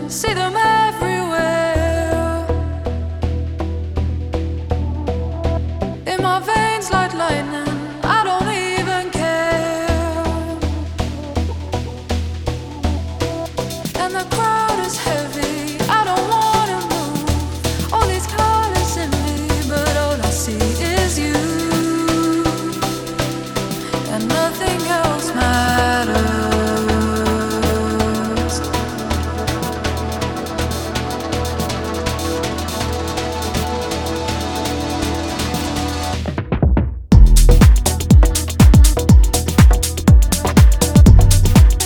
see them everywhere. In my veins like lightning, I don't even care. And the crowd